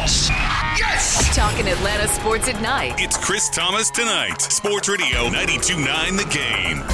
Yes! Yes! Talking Atlanta sports at night. It's Chris Thomas Tonight. Sports Radio 92.9 The Game.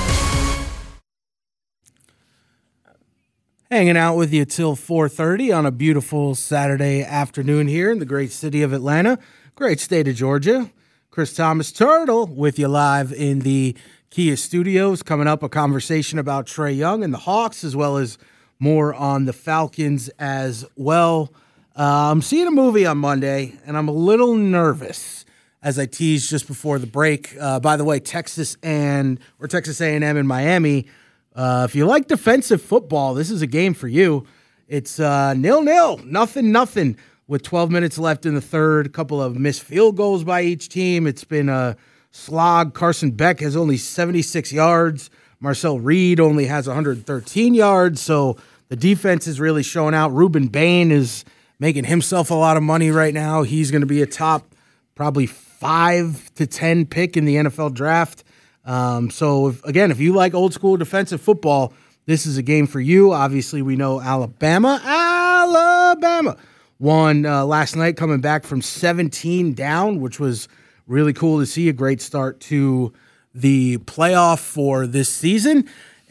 Hanging out with you till 4:30 on a beautiful Saturday afternoon here in the great city of Atlanta, great state of Georgia. Chris Thomas Turtle with you live in the Kia Studios. Coming up, a conversation about Trae Young and the Hawks, as well as more on the Falcons as well. I'm seeing a movie on Monday, and I'm a little nervous, as I teased just before the break. By the way, Texas A&M and Miami. If you like defensive football, this is a game for you. It's 0-0, nothing, with 12 minutes left in the third. A couple of missed field goals by each team. It's been a slog. Carson Beck has only 76 yards. Marcel Reed only has 113 yards. So the defense is really showing out. Ruben Bain is making himself a lot of money right now. He's going to be a top probably 5 to 10 pick in the NFL draft. So, if you like old school defensive football, this is a game for you. Obviously, we know Alabama won last night, coming back from 17 down, which was really cool to see. A great start to the playoff for this season.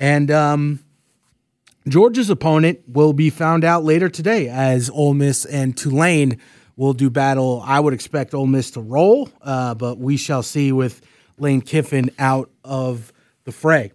And Georgia's opponent will be found out later today, as Ole Miss and Tulane will do battle. I would expect Ole Miss to roll, but we shall see with Lane Kiffin out of the fray.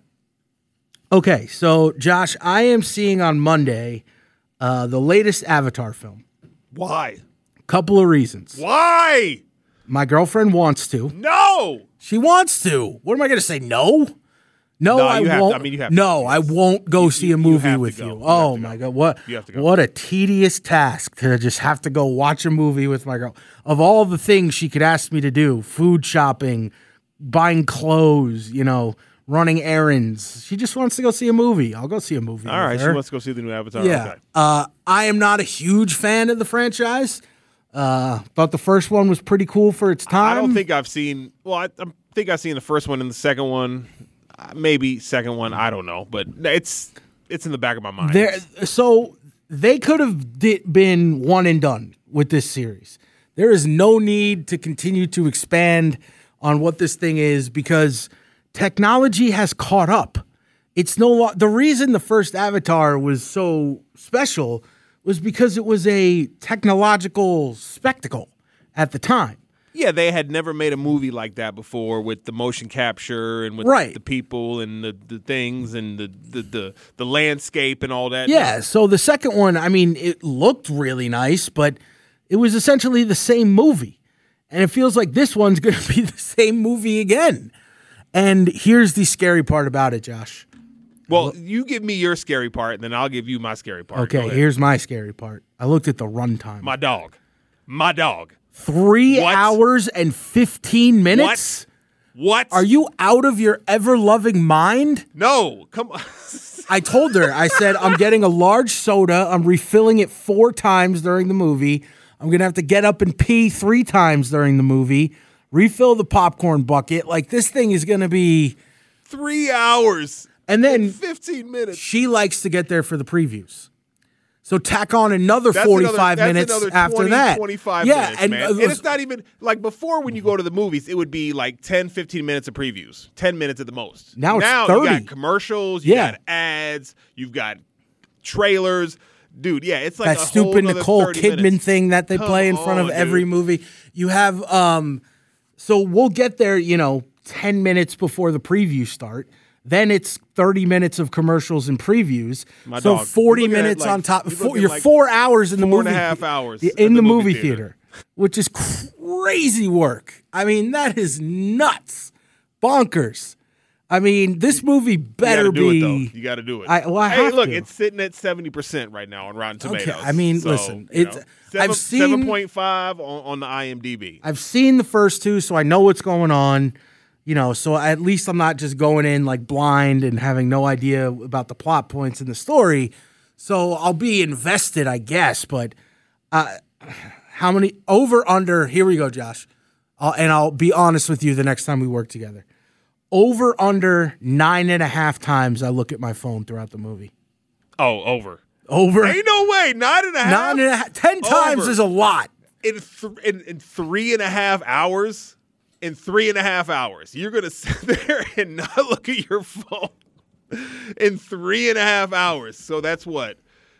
Okay, so Josh, I am seeing on Monday the latest Avatar film. Why? Couple of reasons. Why? My girlfriend wants to. No! She wants to. What am I going to say? No? No, I won't. You have to. No, I won't go see a movie with you. Oh my God, what a tedious task to just have to go watch a movie with my girl. Of all the things she could ask me to do, food shopping, buying clothes, running errands. She just wants to go see a movie. I'll go see a movie. All right, her. she wants to go see the new Avatar. Yeah. Okay. I am not a huge fan of the franchise. Thought the first one was pretty cool for its time. I don't think I've seen. Well, I think I've seen the first one and the second one. Maybe second one. I don't know, but it's in the back of my mind. So they could have been one and done with this series. There is no need to continue to expand on what this thing is because technology has caught up. It's the reason the first Avatar was so special was because it was a technological spectacle at the time. Yeah, they had never made a movie like that before with the motion capture and with the people and the things and the landscape and all that. Yeah, so the second one, it looked really nice, but it was essentially the same movie. And it feels like this one's going to be the same movie again. And here's the scary part about it, Josh. Well, you give me your scary part, and then I'll give you my scary part. Okay, here's my scary part. I looked at the runtime. My dog. 3 hours and 15 minutes? What? Are you out of your ever-loving mind? No, come on. I told her, I said, I'm getting a large soda. I'm refilling it 4 times during the movie. I'm going to have to get up and pee 3 times during the movie, refill the popcorn bucket. Like, this thing is going to be 3 hours and then 15 minutes. She likes to get there for the previews. So tack on another 45 minutes after that. 25 minutes, man. And it's not even like before when you go to the movies, it would be like 10, 15 minutes of previews, 10 minutes at the most. Now it's 30. You got commercials, you got ads, you've got trailers. Dude, yeah, it's like that stupid Nicole Kidman thing that they play in front of every movie. You have, so we'll get there, 10 minutes before the previews start. Then it's 30 minutes of commercials and previews. So 40 minutes on top. You're 4 hours in the movie. 4.5 hours in the movie theater, which is crazy work. That is nuts. Bonkers. This movie better be. You got to do it. I have look, to. it's sitting at 70% right now on Rotten Tomatoes. Okay, listen. I've seen 7.5 on the IMDb. I've seen the first 2, so I know what's going on. So at least I'm not just going in like blind and having no idea about the plot points in the story. So I'll be invested, I guess. But how many over under? Here we go, Josh. And I'll be honest with you the next time we work together. Over under 9.5 times I look at my phone throughout the movie. Oh, over. Over. Ain't no way. 9.5. 10 times is a lot. In 3.5 hours, you're going to sit there and not look at your phone in 3.5 hours. So that's what?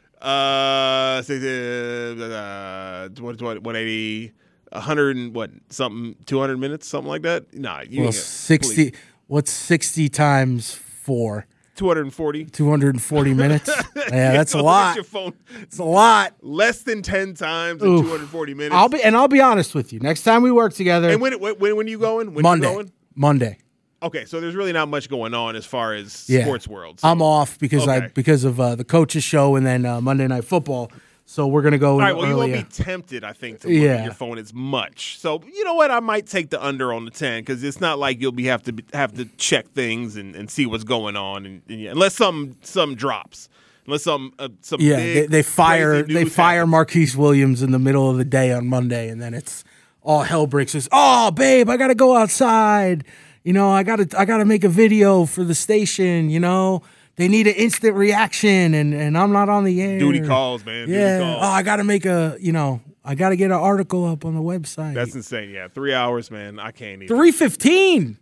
180, 100 and what, something, 200 minutes, something like that? Nah. Well, 60, what's 60 times 4? 240. 240 minutes? Yeah, that's a lot. Your phone. It's a lot. Less than 10 times in 240 minutes. I'll be honest with you. Next time we work together. And when are you going? Monday. Okay, so there's really not much going on as far as sports world. So. I'm off because of the coaches show and then Monday Night Football. So we're gonna go. All right. Well, you won't be tempted, I think, to look at your phone as much. So you know what? I might take the under on the 10 because it's not like you'll have to check things and see what's going on, and unless something drops. Unless they fire Marquise Williams in the middle of the day on Monday, and then it's all hell breaks loose. Oh, babe, I gotta go outside. I gotta make a video for the station. They need an instant reaction, and I'm not on the air. Duty calls, man. Yeah. Duty calls. Oh, I gotta make I gotta get an article up on the website. That's insane. Yeah, 3 hours, man. I can't even. 3:15.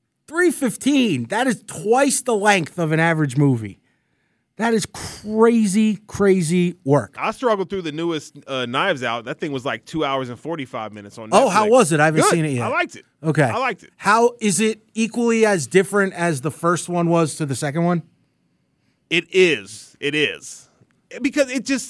3:15. That is twice the length of an average movie. That is crazy, crazy work. I struggled through the newest Knives Out. That thing was like 2 hours and 45 minutes on Netflix. Oh, how was it? I haven't seen it yet. I liked it. Okay. I liked it. How is it equally as different as the first one was to the second one? It is. Because it just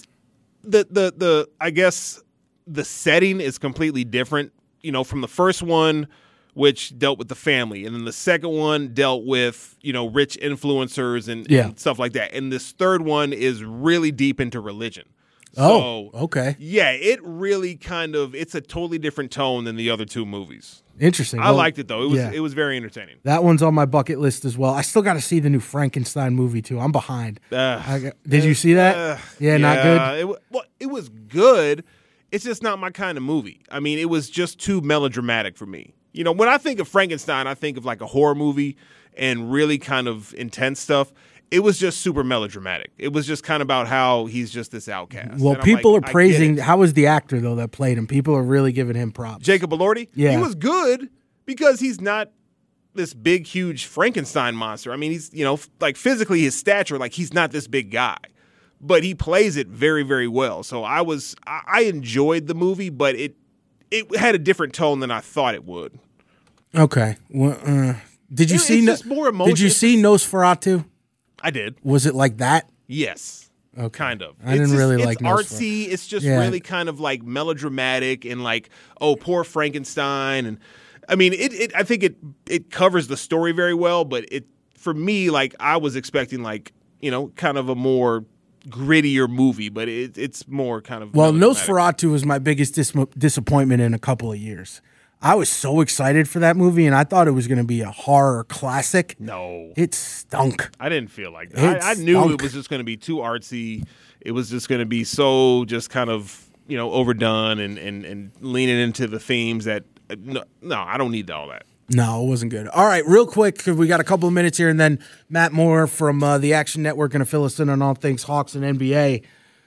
the I guess the setting is completely different, from the first one, which dealt with the family, and then the second one dealt with, rich influencers and stuff like that. And this third one is really deep into religion. So, okay. Yeah, it really it's a totally different tone than the other two movies. Interesting. I liked it, though. It was very entertaining. That one's on my bucket list as well. I still got to see the new Frankenstein movie, too. I'm behind. Did you see that? Not good? It was good. It's just not my kind of movie. I mean, it was just too melodramatic for me. When I think of Frankenstein, I think of like a horror movie and really kind of intense stuff. It was just super melodramatic. It was just kind of about how he's just this outcast. Well, people are praising. How was the actor, though, that played him? People are really giving him props. Jacob Elordi? Yeah. He was good because he's not this big, huge Frankenstein monster. I mean, he's, like physically his stature, like he's not this big guy. But he plays it very, very well. So I enjoyed the movie, but it had a different tone than I thought it would. Okay. Well, did you see? Just more emotion. Did you see Nosferatu? I did. Was it like that? Yes. Okay. Kind of. I didn't really like Nosferatu. It's artsy. It's just really kind of like melodramatic and like, oh, poor Frankenstein. And I mean, I think it covers the story very well, but for me, like I was expecting like, kind of a more grittier movie, but it's more kind of. Well, Nosferatu was my biggest disappointment in a couple of years. I was so excited for that movie, and I thought it was going to be a horror classic. No. It stunk. I didn't feel like that. I knew it was just going to be too artsy. It was just going to be so just kind of, overdone and leaning into the themes that, no, I don't need all that. No, it wasn't good. All right, real quick, because we got a couple of minutes here, and then Matt Moore from the Action Network going to fill us in on all things Hawks and NBA.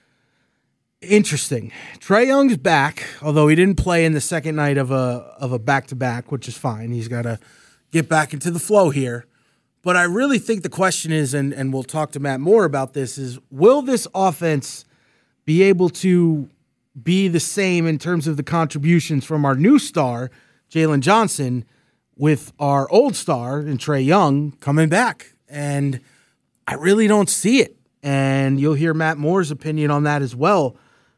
Interesting. Trae Young's back, although he didn't play in the second night of a back-to-back, which is fine. He's got to get back into the flow here. But I really think the question is, and we'll talk to Matt Moore about this, is will this offense be able to be the same in terms of the contributions from our new star, Jalen Johnson, with our old star and Trae Young coming back? And I really don't see it. And you'll hear Matt Moore's opinion on that as well.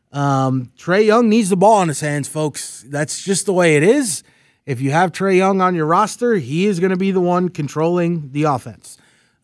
Trae Young needs the ball in his hands, folks. That's just the way it is. If you have Trae Young on your roster, he is going to be the one controlling the offense.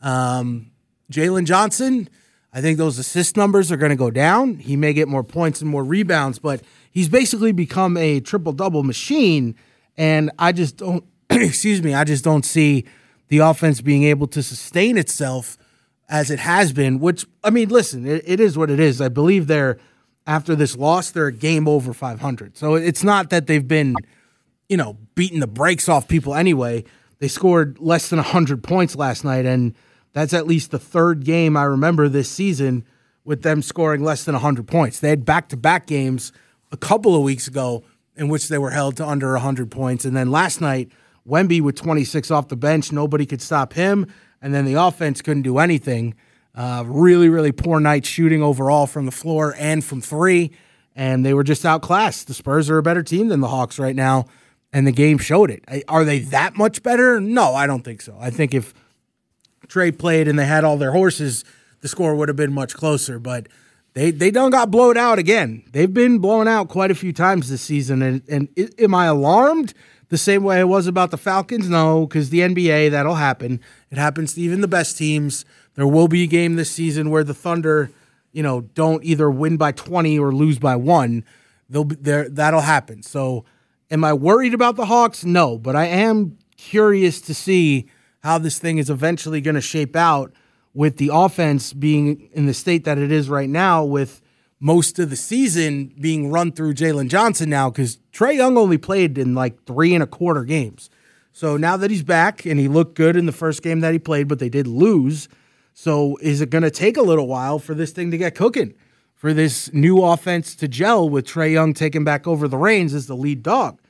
Jalen Johnson, I think those assist numbers are going to go down. He may get more points and more rebounds, but he's basically become a triple-double machine, and I just don't I just don't see the offense being able to sustain itself as it has been, which, I mean, listen, it is what it is. I believe after this loss, they're a game over 500. So it's not that they've been, beating the brakes off people anyway. They scored less than 100 points last night, and that's at least the third game I remember this season with them scoring less than 100 points. They had back-to-back games a couple of weeks ago in which they were held to under 100 points. And then last night, Wemby with 26 off the bench, nobody could stop him. And then the offense couldn't do anything. Really, really poor night shooting overall from the floor and from three. And they were just outclassed. The Spurs are a better team than the Hawks right now, and the game showed it. Are they that much better? No, I don't think so. I think if Trae played and they had all their horses, the score would have been much closer. But they done got blown out again. They've been blown out quite a few times this season. And am I alarmed the same way I was about the Falcons? No, because the NBA, that'll happen. It happens to even the best teams. There will be a game this season where the Thunder, don't either win by 20 or lose by 1. That'll happen. So am I worried about the Hawks? No, but I am curious to see how this thing is eventually going to shape out with the offense being in the state that it is right now, with most of the season being run through Jalen Johnson now, because Trae Young only played in like 3.25 games. So now that he's back, and he looked good in the first game that he played, but they did lose. So is it going to take a little while for this thing to get cooking, for this new offense to gel with Trae Young taking back over the reins as the lead dog?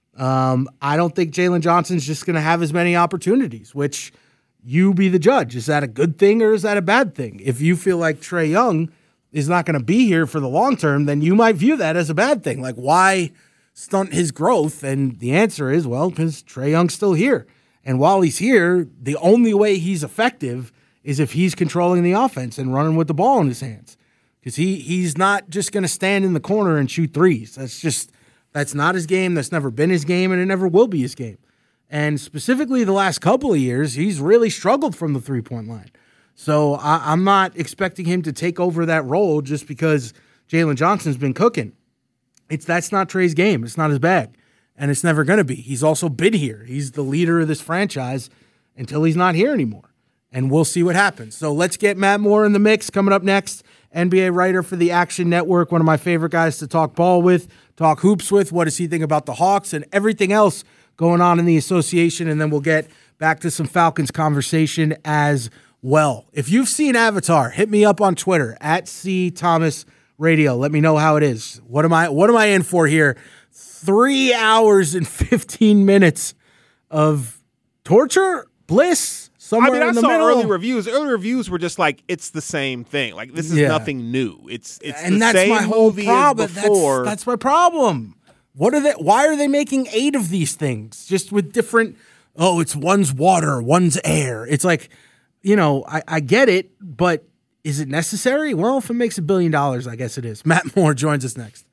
I don't think Jalen Johnson's just going to have as many opportunities, which you be the judge. Is that a good thing or is that a bad thing? If you feel like Trae Young is not going to be here for the long term, then you might view that as a bad thing. Like, why stunt his growth? And the answer is, well, because Trae Young's still here. And while he's here, the only way he's effective is if he's controlling the offense and running with the ball in his hands. Because he's not just going to stand in the corner and shoot threes. That's not his game. That's never been his game, and it never will be his game. And specifically the last couple of years, he's really struggled from the three-point line. So I'm not expecting him to take over that role just because Jalen Johnson's been cooking. That's not Trae's game. It's not his bag, and it's never going to be. He's also been here. He's the leader of this franchise until he's not here anymore. And we'll see what happens. So let's get Matt Moore in the mix. Coming up next, NBA writer for the Action Network, one of my favorite guys to talk ball with, talk hoops with. What does he think about the Hawks and everything else going on in the association? And then we'll get back to some Falcons conversation as well. If you've seen Avatar, hit me up on Twitter at @CThomasRadio. Let me know how it is. What am I in for here? 3 hours and 15 minutes of torture, bliss. I saw early reviews. Early reviews were just like, it's the same thing. Like, this is nothing new. It's and the that's same my whole movie problem. as before. That's my problem. Why are they making 8 of these things just with different? Oh, it's one's water, one's air. It's like, I get it, but is it necessary? Well, if it makes $1 billion, I guess it is. Matt Moore joins us next.